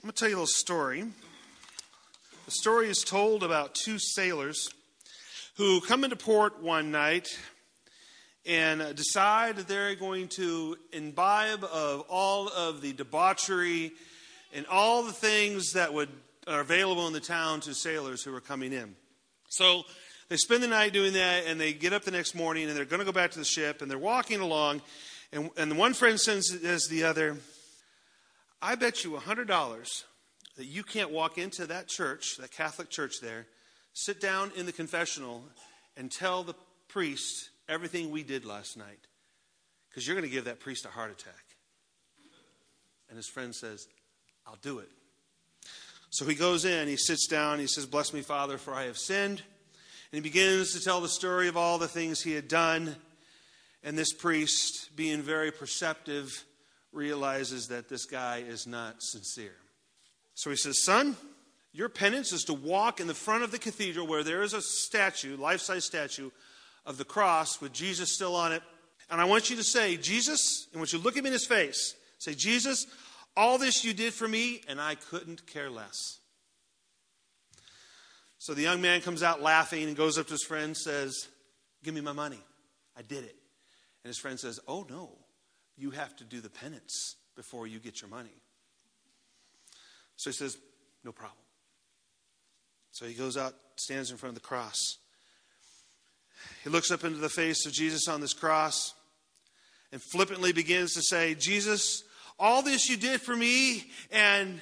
I'm going to tell you a little story. The story is told about two sailors who come into port one night and decide that they're going to imbibe of all of the debauchery and all the things that are available in the town to sailors who are coming in. So they spend the night doing that, and they get up the next morning, and they're going to go back to the ship, and they're walking along, and one friend says to the other, I bet you $100 that you can't walk into that church, that Catholic church there, sit down in the confessional and tell the priest everything we did last night, because you're going to give that priest a heart attack. And his friend says, I'll do it. So he goes in, he sits down, he says, bless me, Father, for I have sinned. And he begins to tell the story of all the things he had done. And this priest, being very perceptive, realizes that this guy is not sincere. So he says, son, your penance is to walk in the front of the cathedral where there is a statue, life-size statue, of the cross with Jesus still on it. And I want you to say, Jesus, and I want you to look him in his face. Say, Jesus, all this you did for me, and I couldn't care less. So the young man comes out laughing and goes up to his friend and says, give me my money. I did it. And his friend says, oh no, you have to do the penance before you get your money. So he says, no problem. So he goes out, stands in front of the cross. He looks up into the face of Jesus on this cross and flippantly begins to say, Jesus, all this you did for me, and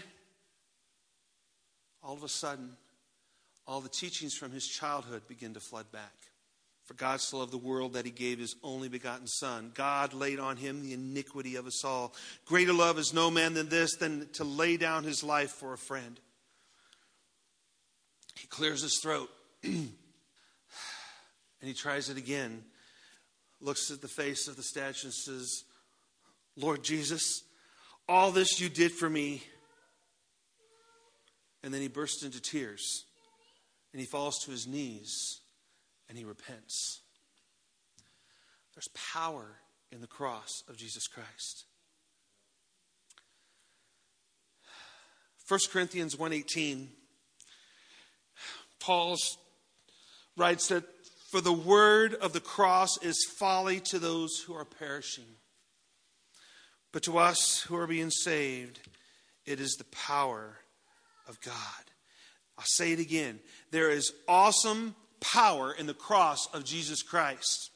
all of a sudden, all the teachings from his childhood begin to flood back. For God so loved the world that he gave his only begotten Son. God laid on him the iniquity of us all. Greater love is no man than this, than to lay down his life for a friend. He clears his throat. And he tries it again. Looks at the face of the statue and says, Lord Jesus, all this you did for me. And then he bursts into tears. And he falls to his knees. And he repents. There's power in the cross of Jesus Christ. 1 Corinthians 1:18. Paul writes that for the word of the cross is folly to those who are perishing. But to us who are being saved, it is the power of God. I'll say it again. There is awesome power in the cross of Jesus Christ.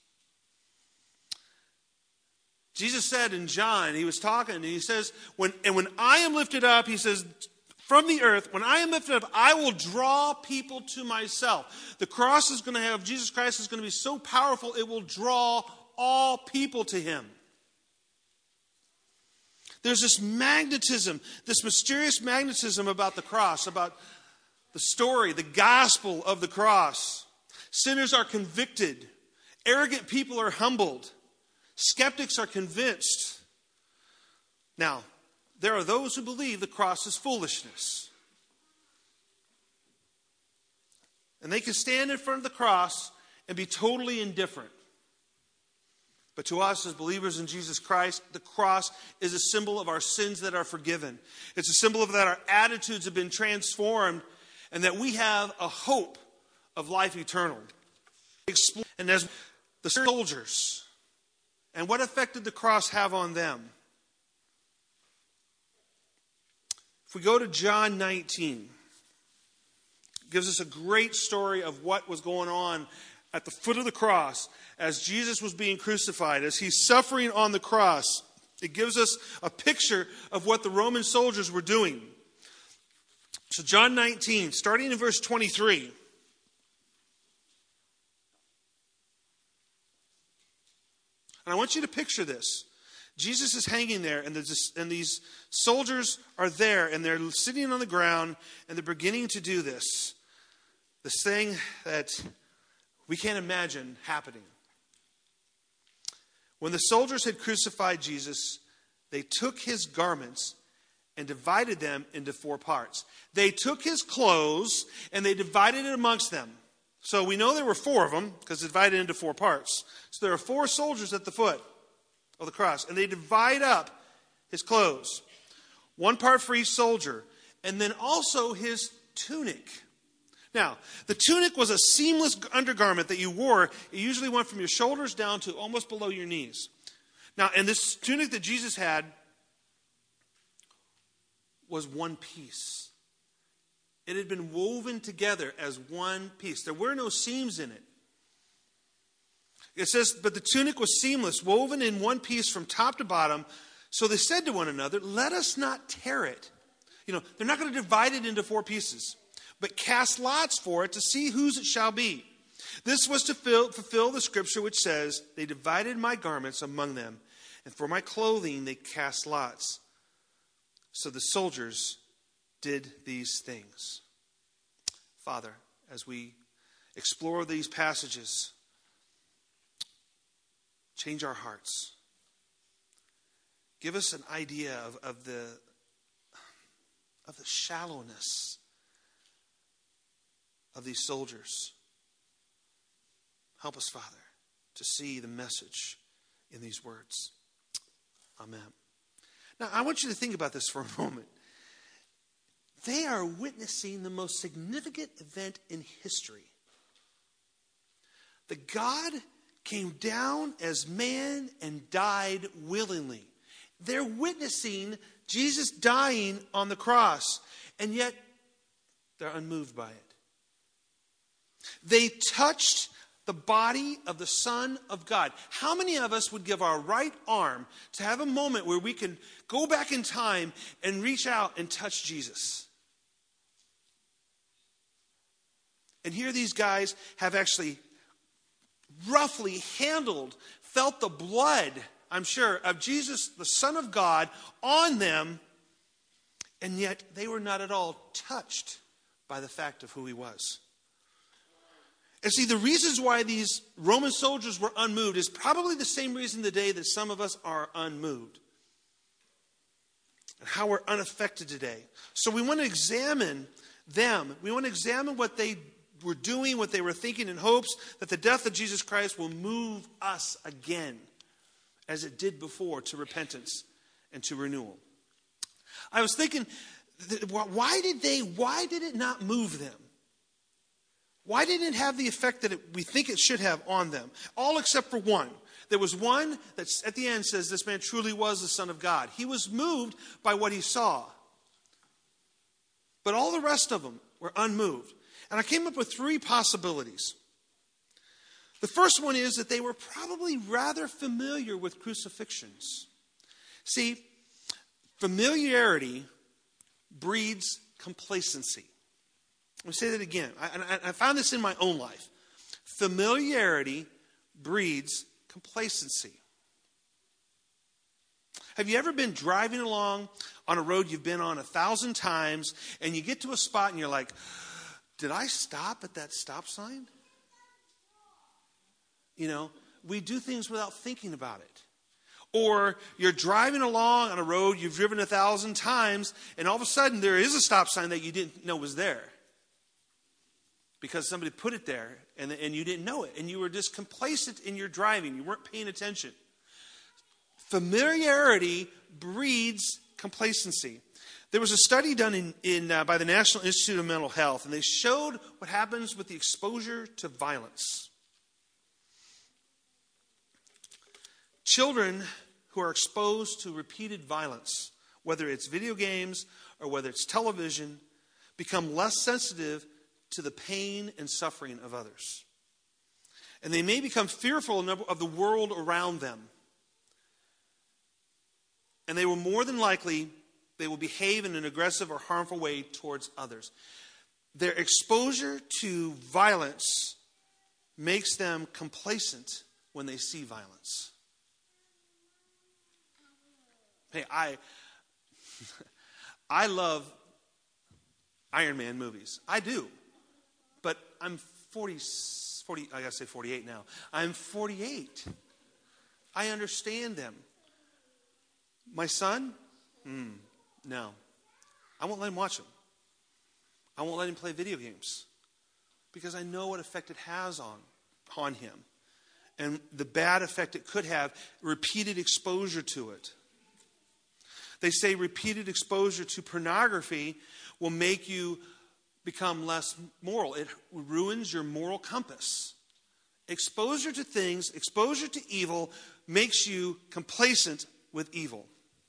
Jesus said in John, he was talking, and he says, when I am lifted up, he says, from the earth, when I am lifted up, I will draw people to myself. The cross is going to have, Jesus Christ is going to be so powerful, it will draw all people to him. There's this magnetism, this mysterious magnetism about the cross, about the story, the gospel of the cross. Sinners are convicted. Arrogant people are humbled. Skeptics are convinced. Now, there are those who believe the cross is foolishness. And they can stand in front of the cross and be totally indifferent. But to us as believers in Jesus Christ, the cross is a symbol of our sins that are forgiven. It's a symbol of that our attitudes have been transformed and that we have a hope of life eternal. And as the soldiers, and what effect did the cross have on them? If we go to John 19, it gives us a great story of what was going on at the foot of the cross as Jesus was being crucified, as he's suffering on the cross. It gives us a picture of what the Roman soldiers were doing. So John 19, starting in verse 23. And I want you to picture this. Jesus is hanging there, and these soldiers are there, and they're sitting on the ground, and they're beginning to do this thing that we can't imagine happening. When the soldiers had crucified Jesus, they took his garments and divided them into 4 parts. They took his clothes and they divided it amongst them. So we know there were 4 of them because it's divided into 4 parts. So there are 4 soldiers at the foot of the cross, and they divide up his clothes. One part for each soldier. And then also his tunic. Now, the tunic was a seamless undergarment that you wore. It usually went from your shoulders down to almost below your knees. Now, and this tunic that Jesus had was one piece. It had been woven together as one piece. There were no seams in it. It says, but the tunic was seamless, woven in one piece from top to bottom. So they said to one another, let us not tear it. They're not going to divide it into 4 pieces, but cast lots for it to see whose it shall be. This was to fulfill the scripture which says, they divided my garments among them, and for my clothing they cast lots. So the soldiers did these things. Father, as we explore these passages, change our hearts. Give us an idea of the shallowness of these soldiers. Help us, Father, to see the message in these words. Amen. Now, I want you to think about this for a moment. They are witnessing the most significant event in history. The God came down as man and died willingly. They're witnessing Jesus dying on the cross, and yet they're unmoved by it. They touched the body of the Son of God. How many of us would give our right arm to have a moment where we can go back in time and reach out and touch Jesus? And here these guys have actually roughly felt the blood, I'm sure, of Jesus, the Son of God, on them, and yet they were not at all touched by the fact of who he was. And see, the reasons why these Roman soldiers were unmoved is probably the same reason today that some of us are unmoved. And how we're unaffected today. So we want to examine them. We want to examine what they were doing, what they were thinking, in hopes that the death of Jesus Christ will move us again, as it did before, to repentance and to renewal. I was thinking, why did it not move them? Why didn't it have the effect that we think it should have on them? All except for one. There was one that at the end says this man truly was the Son of God. He was moved by what he saw. But all the rest of them were unmoved. And I came up with 3 possibilities. The first one is that they were probably rather familiar with crucifixions. See, familiarity breeds complacency. Let me say that again. I found this in my own life. Familiarity breeds complacency. Have you ever been driving along on a road you've been on 1,000 times, and you get to a spot and you're like, did I stop at that stop sign? We do things without thinking about it. Or you're driving along on a road you've driven 1,000 times, and all of a sudden there is a stop sign that you didn't know was there. Because somebody put it there, and you didn't know it. And you were just complacent in your driving. You weren't paying attention. Familiarity breeds complacency. There was a study done by the National Institute of Mental Health, and they showed what happens with the exposure to violence. Children who are exposed to repeated violence, whether it's video games or whether it's television, become less sensitive to the pain and suffering of others. And they may become fearful of the world around them. And they will more than likely, they will behave in an aggressive or harmful way towards others. Their exposure to violence makes them complacent when they see violence. Hey, I love Iron Man movies. I do. But I'm 40, I gotta say 48 now. I'm 48. I understand them. My son? No. I won't let him watch them. I won't let him play video games. Because I know what effect it has on him. And the bad effect it could have, repeated exposure to it. They say repeated exposure to pornography will make you become less moral. It ruins your moral compass. Exposure to things, exposure to evil makes you complacent with evil.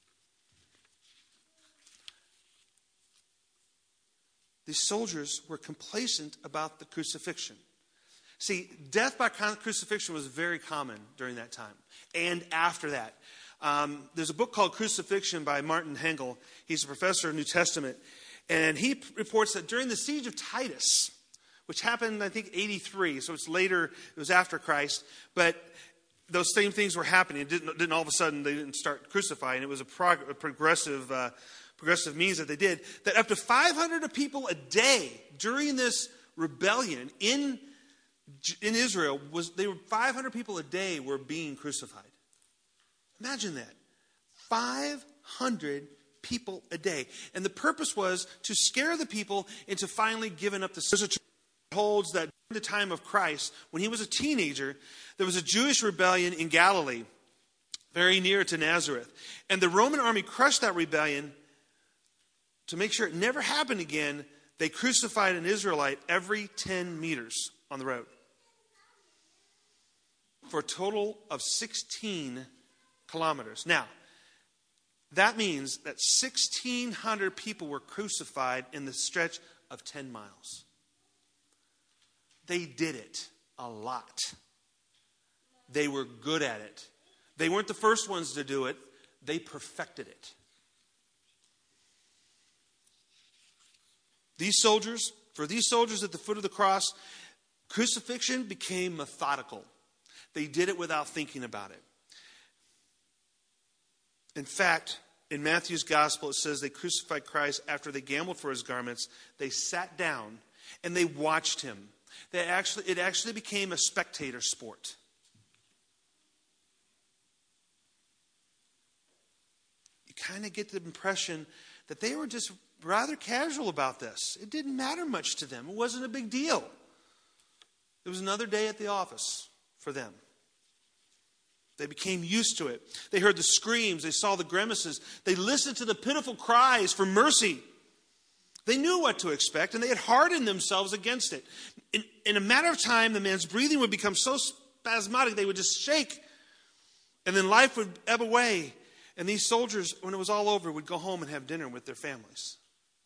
These soldiers were complacent about the crucifixion. See, death by crucifixion was very common during that time and after that. There's a book called Crucifixion by Martin Hengel. He's a professor of New Testament. And he reports that during the siege of Titus, which happened, I think, 83, so it's later, it was after Christ, but those same things were happening. It didn't all of a sudden, they didn't start crucifying. It was a progressive means that they did, that up to 500 people a day during this rebellion in Israel, 500 people a day were being crucified. Imagine that. 500 people a day. And the purpose was to scare the people into finally giving up the sin. Holds that during the time of Christ, when he was a teenager, there was a Jewish rebellion in Galilee, very near to Nazareth. And the Roman army crushed that rebellion. To make sure it never happened again, they crucified an Israelite every 10 meters on the road. For a total of 16 kilometers. Now, that means that 1,600 people were crucified in the stretch of 10 miles. They did it a lot. They were good at it. They weren't the first ones to do it. They perfected it. For these soldiers at the foot of the cross, crucifixion became methodical. They did it without thinking about it. In fact, in Matthew's gospel, it says they crucified Christ after they gambled for his garments. They sat down and they watched him. It actually became a spectator sport. You kind of get the impression that they were just rather casual about this. It didn't matter much to them. It wasn't a big deal. It was another day at the office for them. They became used to it. They heard the screams. They saw the grimaces. They listened to the pitiful cries for mercy. They knew what to expect, and they had hardened themselves against it. In a matter of time, the man's breathing would become so spasmodic, they would just shake. And then life would ebb away. And these soldiers, when it was all over, would go home and have dinner with their families.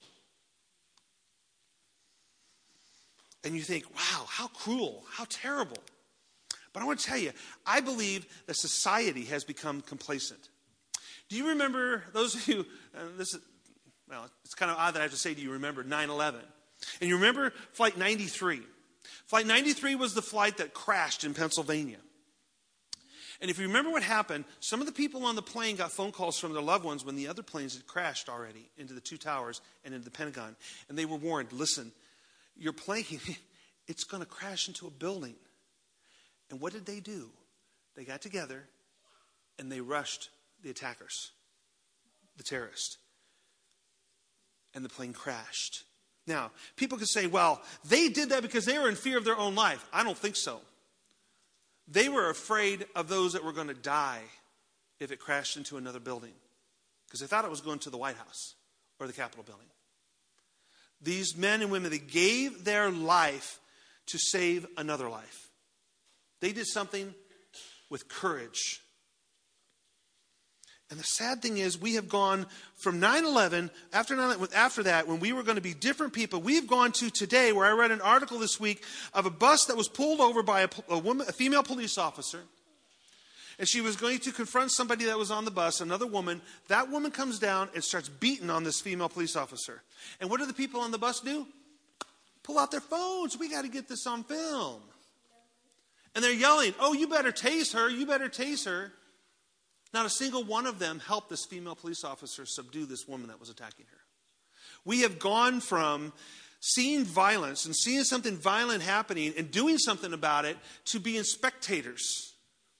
And you think, wow, how cruel, how terrible. But I want to tell you, I believe that society has become complacent. Do you remember, those of you, it's kind of odd that I have to say, do you remember 9/11? And you remember Flight 93. Flight 93 was the flight that crashed in Pennsylvania. And if you remember what happened, some of the people on the plane got phone calls from their loved ones when the other planes had crashed already into the two towers and into the Pentagon. And they were warned, listen, your plane, it's going to crash into a building. And what did they do? They got together and they rushed the attackers, the terrorists. And the plane crashed. Now, people could say, well, they did that because they were in fear of their own life. I don't think so. They were afraid of those that were going to die if it crashed into another building. Because they thought it was going to the White House or the Capitol building. These men and women, they gave their life to save another life. They did something with courage. And the sad thing is, we have gone from 9/11, after that, when we were going to be different people, we've gone to today, where I read an article this week of a bus that was pulled over by a female police officer. And she was going to confront somebody that was on the bus, another woman. That woman comes down and starts beating on this female police officer. And what do the people on the bus do? Pull out their phones. We got to get this on film. And they're yelling, oh, you better tase her, you better tase her. Not a single one of them helped this female police officer subdue this woman that was attacking her. We have gone from seeing violence and seeing something violent happening and doing something about it to being spectators.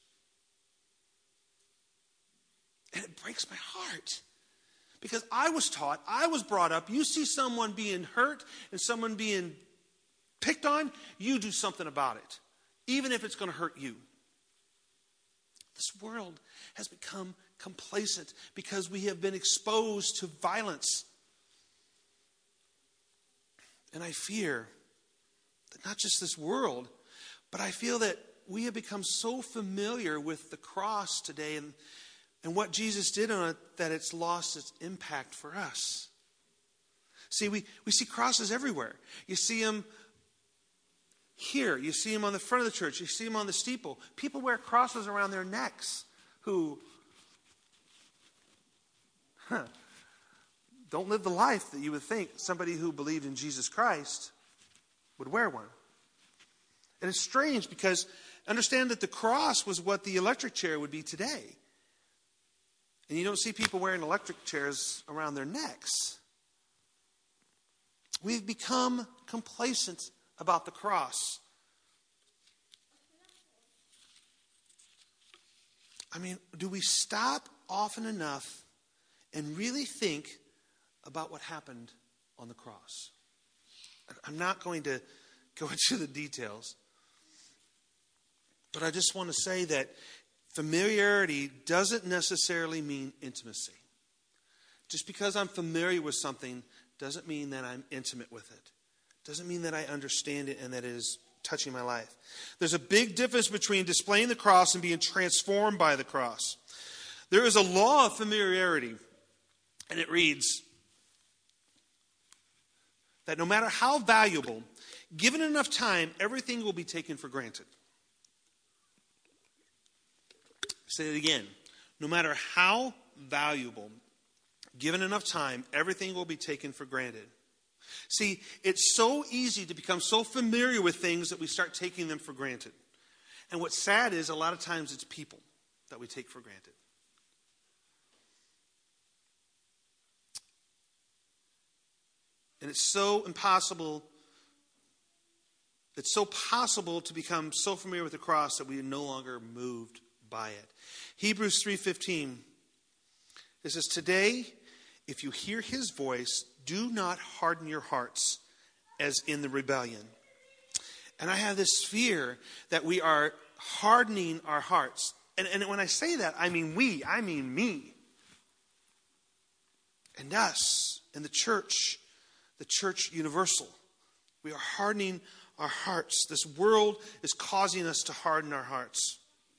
And it breaks my heart. Because I was taught, I was brought up, you see someone being hurt and someone being picked on, you do something about it. Even if it's going to hurt you. This world has become complacent because we have been exposed to violence. And I fear that not just this world, but I feel that we have become so familiar with the cross today and what Jesus did on it that it's lost its impact for us. See, we see crosses everywhere. You see them here. You see them on the front of the church. You see them on the steeple. People wear crosses around their necks who don't live the life that you would think somebody who believed in Jesus Christ would wear one. And it's strange because understand that the cross was what the electric chair would be today. And you don't see people wearing electric chairs around their necks. We've become complacent about the cross. I mean, do we stop often enough and really think about what happened on the cross? I'm not going to go into the details, but I just want to say that familiarity doesn't necessarily mean intimacy. Just because I'm familiar with something doesn't mean that I'm intimate with it. Doesn't mean that I understand it and that it is touching my life. There's a big difference between displaying the cross and being transformed by the cross. There is a law of familiarity, and it reads that no matter how valuable, given enough time, everything will be taken for granted. Say it again. No matter how valuable, given enough time, everything will be taken for granted. See, it's so easy to become so familiar with things that we start taking them for granted. And what's sad is a lot of times it's people that we take for granted. And it's so impossible. It's so possible to become so familiar with the cross that we are no longer moved by it. Hebrews 3:15. It says, "Today, if you hear his voice, do not harden your hearts as in the rebellion." And I have this fear that we are hardening our hearts. And when I say that, I mean me. And us, and the church universal. We are hardening our hearts. This world is causing us to harden our hearts.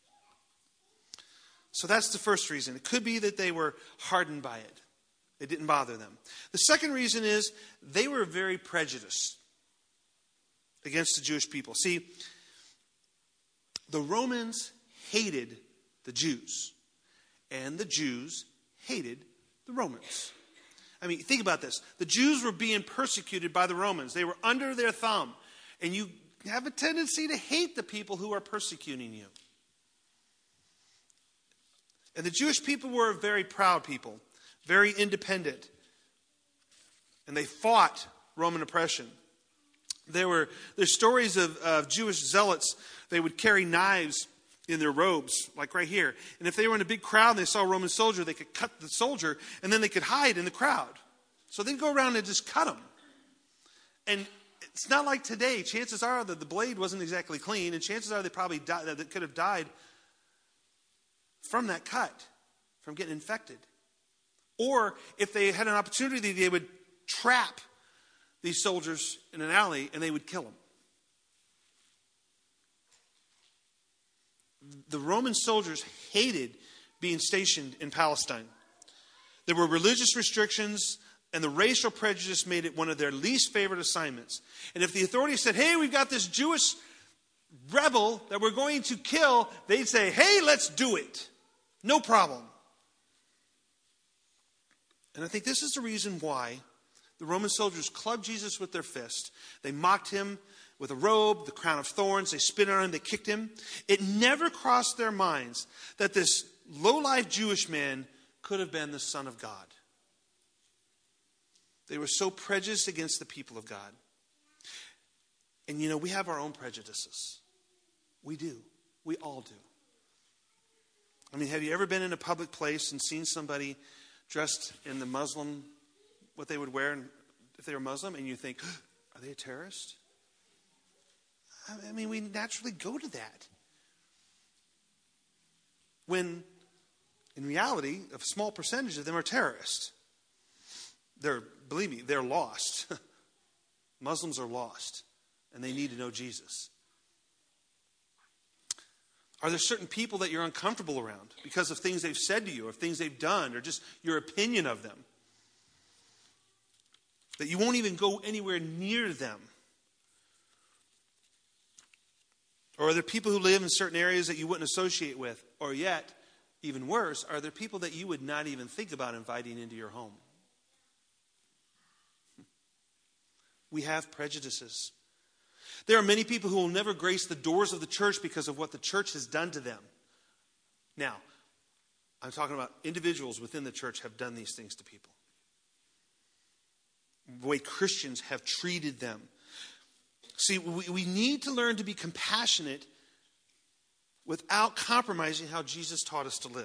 So that's the first reason. It could be that they were hardened by it. It didn't bother them. The second reason is they were very prejudiced against the Jewish people. See, the Romans hated the Jews, and the Jews hated the Romans. I mean, think about this. The Jews were being persecuted by the Romans. They were under their thumb. And you have a tendency to hate the people who are persecuting you. And the Jewish people were a very proud people, very independent. And they fought Roman oppression. There's stories of Jewish zealots. They would carry knives in their robes, like right here. And if they were in a big crowd and they saw a Roman soldier, they could cut the soldier and then they could hide in the crowd. So they'd go around and just cut them. And it's not like today. Chances are that the blade wasn't exactly clean, and chances are they probably could have died from that cut, from getting infected. Or if they had an opportunity, they would trap these soldiers in an alley and they would kill them. The Roman soldiers hated being stationed in Palestine. There were religious restrictions, and the racial prejudice made it one of their least favorite assignments. And if the authorities said, "Hey, we've got this Jewish rebel that we're going to kill," they'd say, "Hey, let's do it. No problem." And I think this is the reason why the Roman soldiers clubbed Jesus with their fist. They mocked him with a robe, the crown of thorns. They spit on him. They kicked him. It never crossed their minds that this low-life Jewish man could have been the Son of God. They were so prejudiced against the people of God. And we have our own prejudices. We do. We all do. I mean, have you ever been in a public place and seen somebody dressed in the Muslim, what they would wear if they were Muslim, and you think, are they a terrorist? I mean, we naturally go to that. When in reality, a small percentage of them are terrorists. Believe me, they're lost. Muslims are lost, and they need to know Jesus. Are there certain people that you're uncomfortable around because of things they've said to you, or things they've done, or just your opinion of them? That you won't even go anywhere near them? Or are there people who live in certain areas that you wouldn't associate with? Or yet, even worse, are there people that you would not even think about inviting into your home? We have prejudices. There are many people who will never grace the doors of the church because of what the church has done to them. Now, I'm talking about individuals within the church have done these things to people. The way Christians have treated them. See, we need to learn to be compassionate without compromising how Jesus taught us to live.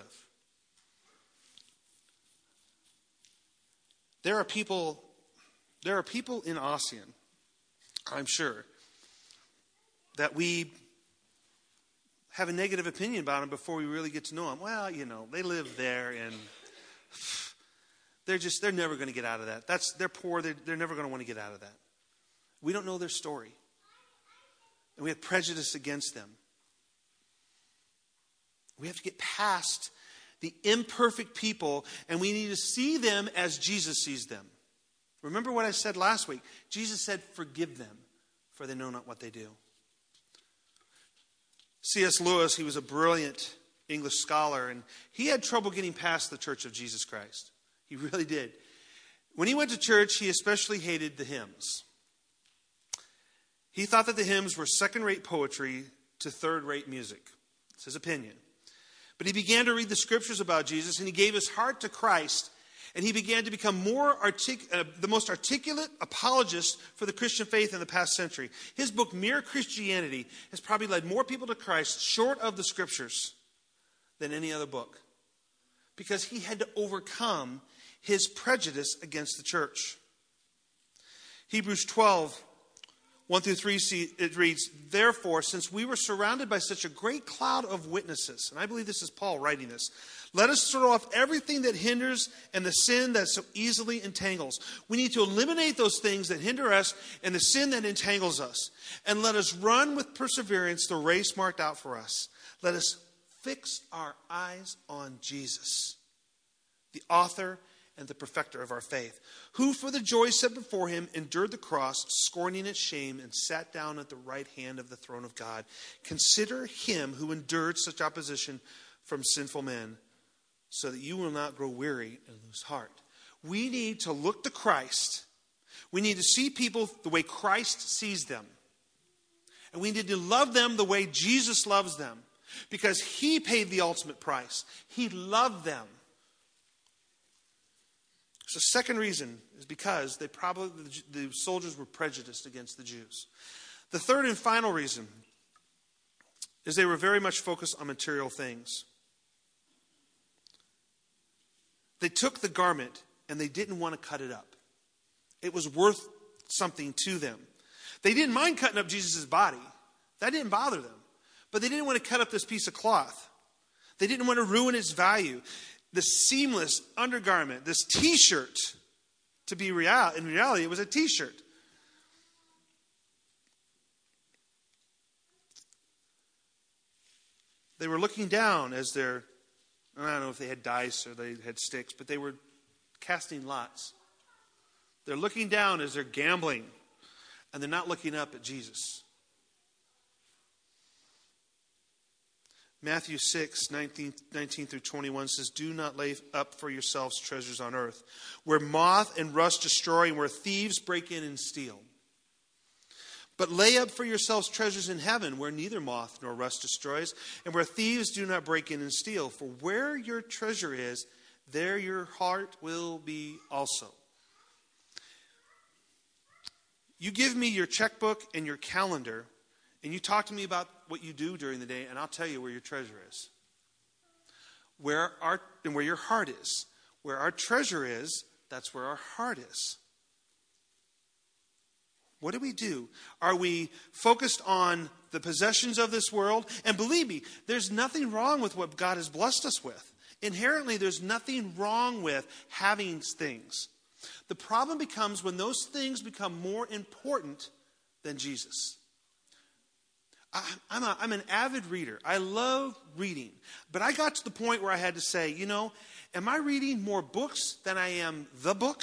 There are people in ASEAN, I'm sure, that we have a negative opinion about them before we really get to know them. Well, they live there and they're never going to get out of that. They're poor. They're never going to want to get out of that. We don't know their story. And we have prejudice against them. We have to get past the imperfect people, and we need to see them as Jesus sees them. Remember what I said last week. Jesus said, "Forgive them, for they know not what they do." C.S. Lewis, he was a brilliant English scholar, and he had trouble getting past the Church of Jesus Christ. He really did. When he went to church, he especially hated the hymns. He thought that the hymns were second-rate poetry to third-rate music. It's his opinion. But he began to read the scriptures about Jesus, and he gave his heart to Christ, and he began to become the most articulate apologist for the Christian faith in the past century. His book, Mere Christianity, has probably led more people to Christ short of the scriptures than any other book, because he had to overcome his prejudice against the church. Hebrews 12, 1-3, it reads, "Therefore, since we were surrounded by such a great cloud of witnesses," and I believe this is Paul writing this, "let us throw off everything that hinders and the sin that so easily entangles." We need to eliminate those things that hinder us and the sin that entangles us. "And let us run with perseverance the race marked out for us. Let us fix our eyes on Jesus, the author and the perfecter of our faith, who for the joy set before him endured the cross, scorning its shame, and sat down at the right hand of the throne of God. Consider him who endured such opposition from sinful men, so that you will not grow weary and lose heart." We need to look to Christ. We need to see people the way Christ sees them. And we need to love them the way Jesus loves them, because he paid the ultimate price. He loved them. So the second reason is because the soldiers were prejudiced against the Jews. The third and final reason is they were very much focused on material things. They took the garment and they didn't want to cut it up. It was worth something to them. They didn't mind cutting up Jesus' body. That didn't bother them. But they didn't want to cut up this piece of cloth. They didn't want to ruin its value. The seamless undergarment, this t-shirt, in reality it was a t-shirt. They were looking down as I don't know if they had dice or they had sticks, but they were casting lots. They're looking down as they're gambling, and they're not looking up at Jesus. Matthew 6, 19 through 21 says, "Do not lay up for yourselves treasures on earth, where moth and rust destroy and where thieves break in and steal. But lay up for yourselves treasures in heaven, where neither moth nor rust destroys, and where thieves do not break in and steal. For where your treasure is, there your heart will be also." You give me your checkbook and your calendar, and you talk to me about what you do during the day, and I'll tell you where your treasure is. Where your heart is. Where our treasure is, that's where our heart is. What do? Are we focused on the possessions of this world? And believe me, there's nothing wrong with what God has blessed us with. Inherently, there's nothing wrong with having things. The problem becomes when those things become more important than Jesus. I'm an avid reader. I love reading. But I got to the point where I had to say, am I reading more books than I am the book?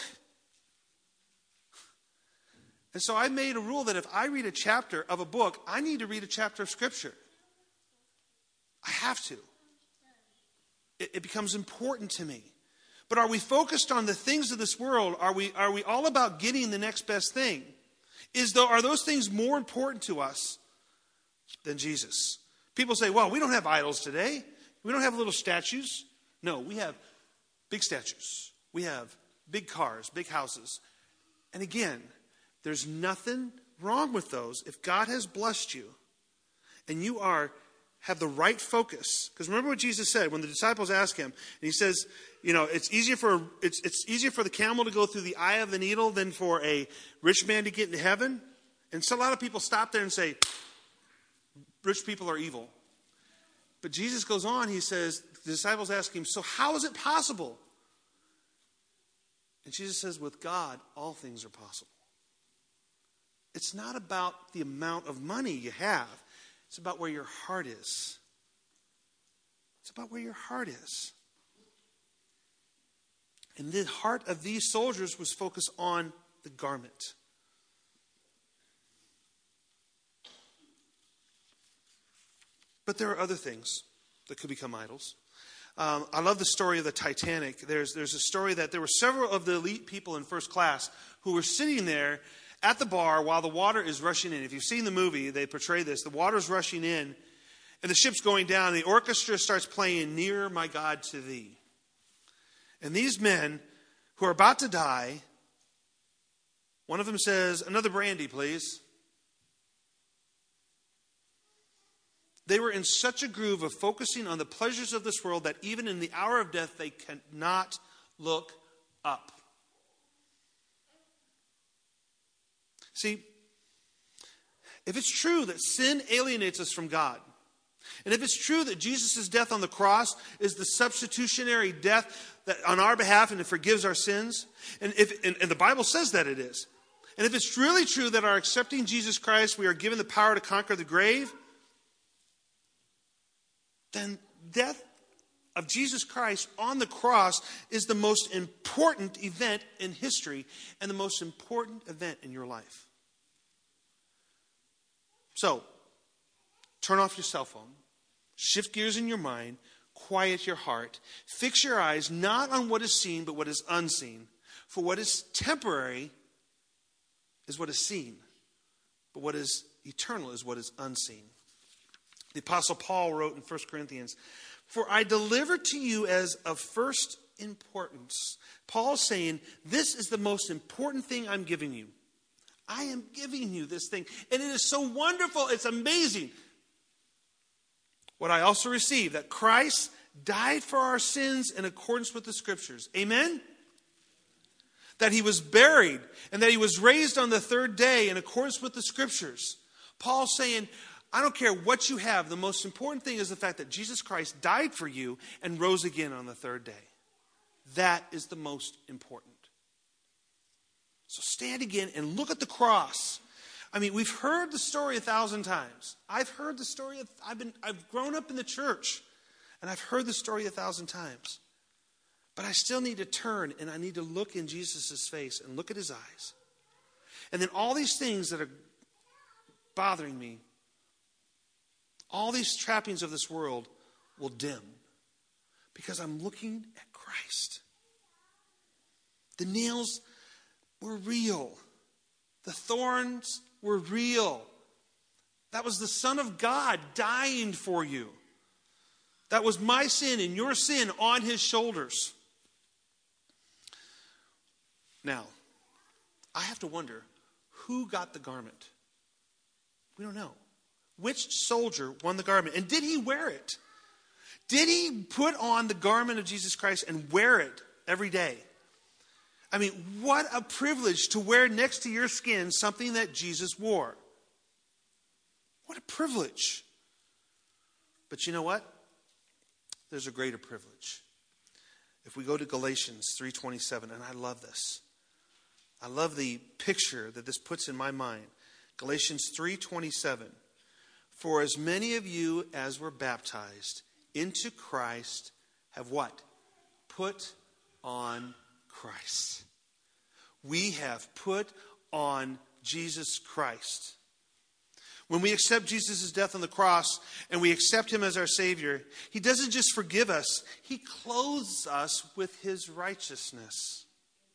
And so I made a rule that if I read a chapter of a book, I need to read a chapter of Scripture. I have to. It becomes important to me. But are we focused on the things of this world? Are we all about getting the next best thing? Are those things more important to us than Jesus? People say, well, we don't have idols today. We don't have little statues. No, we have big statues. We have big cars, big houses. And again, there's nothing wrong with those if God has blessed you and you have the right focus. Because remember what Jesus said when the disciples asked him, and he says, it's easier for the camel to go through the eye of the needle than for a rich man to get into heaven. And so a lot of people stop there and say, rich people are evil. But Jesus goes on, he says, the disciples ask him, so how is it possible? And Jesus says, with God, all things are possible. It's not about the amount of money you have. It's about where your heart is. It's about where your heart is. And the heart of these soldiers was focused on the garment. But there are other things that could become idols. I love the story of the Titanic. There's a story that there were several of the elite people in first class who were sitting there at the bar while the water is rushing in. If you've seen the movie, they portray this. The water's rushing in, and the ship's going down, and the orchestra starts playing Nearer, My God, to Thee. And these men who are about to die, one of them says, another brandy, please. They were in such a groove of focusing on the pleasures of this world that even in the hour of death, they cannot look up. See, if it's true that sin alienates us from God, and if it's true that Jesus' death on the cross is the substitutionary death that on our behalf and it forgives our sins, and the Bible says that it is, and if it's really true that our accepting Jesus Christ, we are given the power to conquer the grave, then death of Jesus Christ on the cross is the most important event in history and the most important event in your life. So, turn off your cell phone, shift gears in your mind, quiet your heart, fix your eyes not on what is seen but what is unseen. For what is temporary is what is seen, but what is eternal is what is unseen. The Apostle Paul wrote in 1 Corinthians, for I delivered to you as of first importance. Paul's saying, this is the most important thing I'm giving you. I am giving you this thing. And it is so wonderful. It's amazing. What I also received, that Christ died for our sins in accordance with the Scriptures. Amen? That he was buried and that he was raised on the third day in accordance with the Scriptures. Paul's saying, I don't care what you have. The most important thing is the fact that Jesus Christ died for you and rose again on the third day. That is the most important. So stand again and look at the cross. I mean, we've heard the story 1,000 times. I've heard the story. I've grown up in the church, and I've heard the story 1,000 times. But I still need to turn, and I need to look in Jesus' face and look at his eyes. And then all these things that are bothering me, all these trappings of this world will dim because I'm looking at Christ. The nails were real. The thorns were real. That was the Son of God dying for you. That was my sin and your sin on his shoulders. Now, I have to wonder, who got the garment? We don't know. Which soldier won the garment? And did he wear it? Did he put on the garment of Jesus Christ and wear it every day? I mean, what a privilege to wear next to your skin something that Jesus wore. What a privilege. But you know what? There's a greater privilege. If we go to Galatians 3:27, and I love this. I love the picture that this puts in my mind. Galatians 3:27. For as many of you as were baptized into Christ have what? Put on Christ. We have put on Jesus Christ. When we accept Jesus' death on the cross and we accept him as our Savior, he doesn't just forgive us, he clothes us with his righteousness.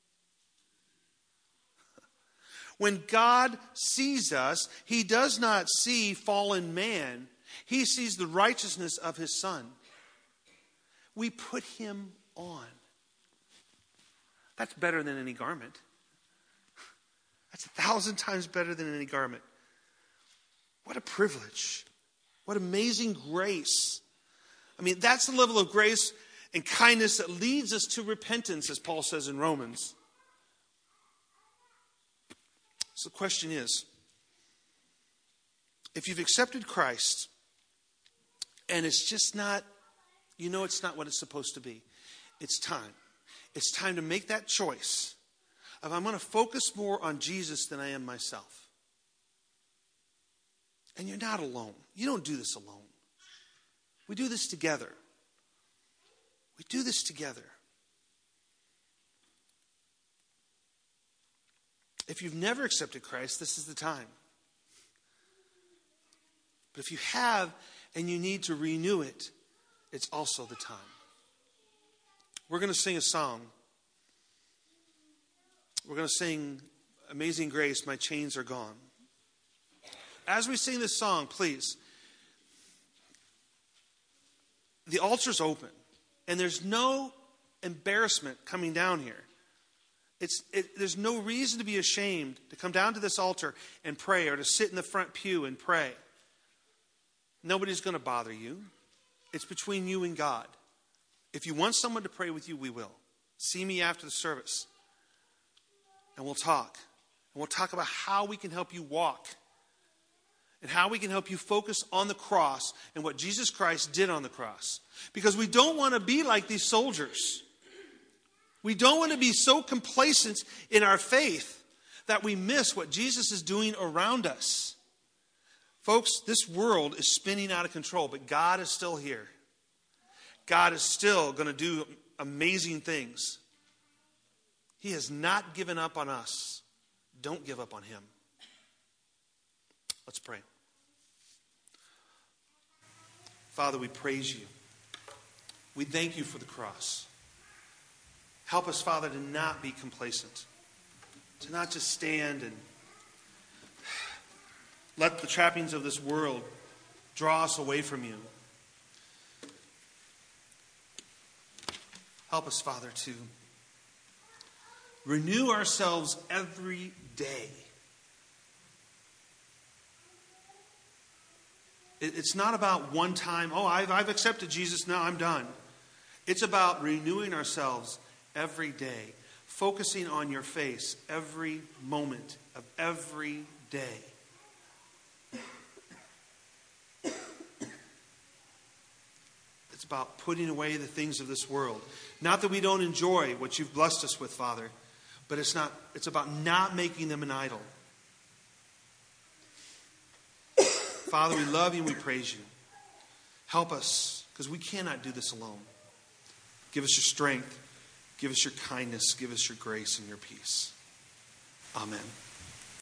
When God sees us, he does not see fallen man. He sees the righteousness of his Son. We put him on. That's better than any garment. That's 1,000 times better than any garment. What a privilege. What amazing grace. I mean, that's the level of grace and kindness that leads us to repentance, as Paul says in Romans. So the question is, if you've accepted Christ and it's just not, it's not what it's supposed to be, it's time. It's time to make that choice of I'm going to focus more on Jesus than I am myself. And you're not alone. You don't do this alone. We do this together. We do this together. If you've never accepted Christ, this is the time. But if you have and you need to renew it, it's also the time. We're going to sing a song. We're going to sing Amazing Grace, My Chains Are Gone. As we sing this song, please, the altar's open, and there's no embarrassment coming down here. There's no reason to be ashamed to come down to this altar and pray or to sit in the front pew and pray. Nobody's going to bother you. It's between you and God. If you want someone to pray with you, we will. See me after the service. And we'll talk. And we'll talk about how we can help you walk. And how we can help you focus on the cross and what Jesus Christ did on the cross. Because we don't want to be like these soldiers. We don't want to be so complacent in our faith that we miss what Jesus is doing around us. Folks, this world is spinning out of control, but God is still here. God is still going to do amazing things. He has not given up on us. Don't give up on him. Let's pray. Father, we praise you. We thank you for the cross. Help us, Father, to not be complacent. To not just stand and let the trappings of this world draw us away from you. Help us, Father, to renew ourselves every day. It's not about one time, I've accepted Jesus, now I'm done. It's about renewing ourselves every day, focusing on your face every moment of every day. It's about putting away the things of this world. Not that we don't enjoy what you've blessed us with, Father, but it's about not making them an idol. Father, we love you and we praise you. Help us, because we cannot do this alone. Give us your strength. Give us your kindness. Give us your grace and your peace. Amen.